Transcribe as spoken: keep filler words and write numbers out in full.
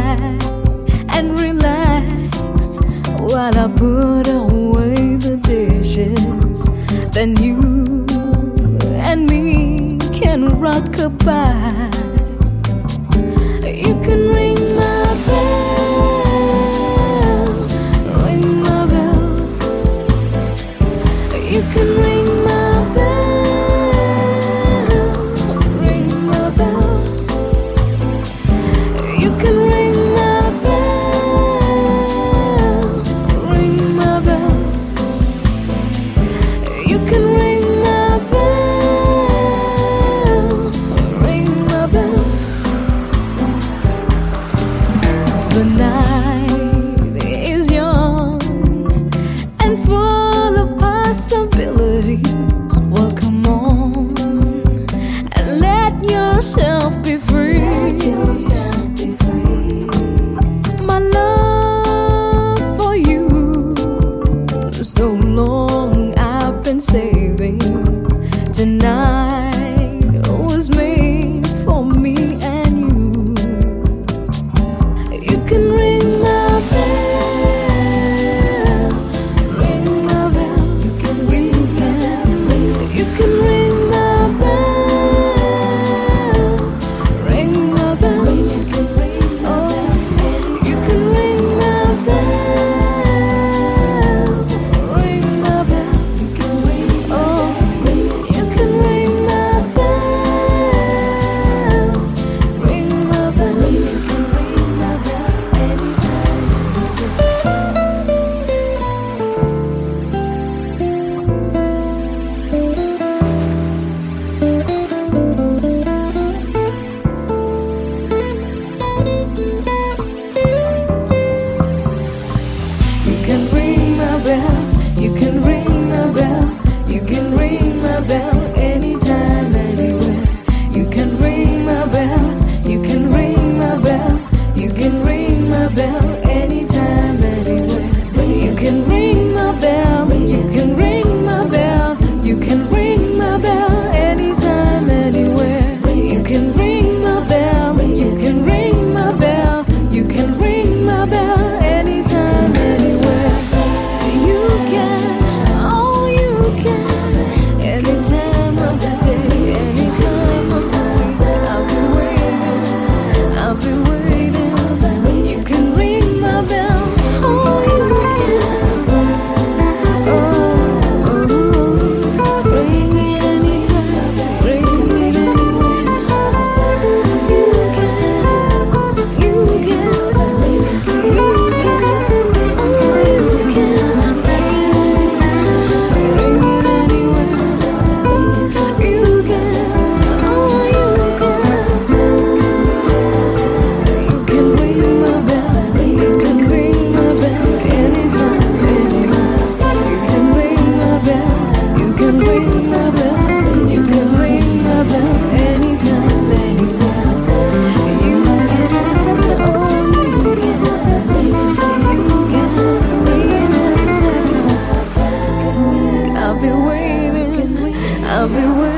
back and relax while I put away the dishes. Then you and me can rock-a-bye. You can ring my bell, ring my bell. You can ring my bell, ring my bell. You can ring my bell, ring my bell. You can ring my bell, ring my bell. The night is young and full of possibilities. Well, come on and let yourself be free. Let yourself be free. My love for you, so long I've been saving. Tonight was made for me and you. You can ring my bell, ring my bell. You can ring my bell. You can ring my bell, ring my bell. Oh, you can ring my bell, ring my bell. Oh, you can ring my bell, ring my bell. You can ring my bell anytime. You can ring my bell, you can ring my bell, you can ring my bell anytime, anywhere. You can ring my bell, you can ring my bell, you can ring my bell anytime, anywhere. You can ring my bell, you can ring my bell, you can ring my bell anytime, anywhere. You can ring my bell, you can ring my bell, you can ring my bell anytime, anywhere. You can, oh you can, anytime of the day, anytime of the week. I'll be waiting, I'll be waiting. You can ring my bell, oh you can. Oh, oh, ring it anytime, ring it anywhere. You can, you can, you can, oh you can. Ring it anywhere, you can, oh you can. You can ring my bell, you can ring my bell anytime, anywhere. You can ring my bell, you can ring my bell, you can ring my bell anytime, anywhere. You can, oh you can, you can ring anytime. I'll be waiting, I'll be waiting.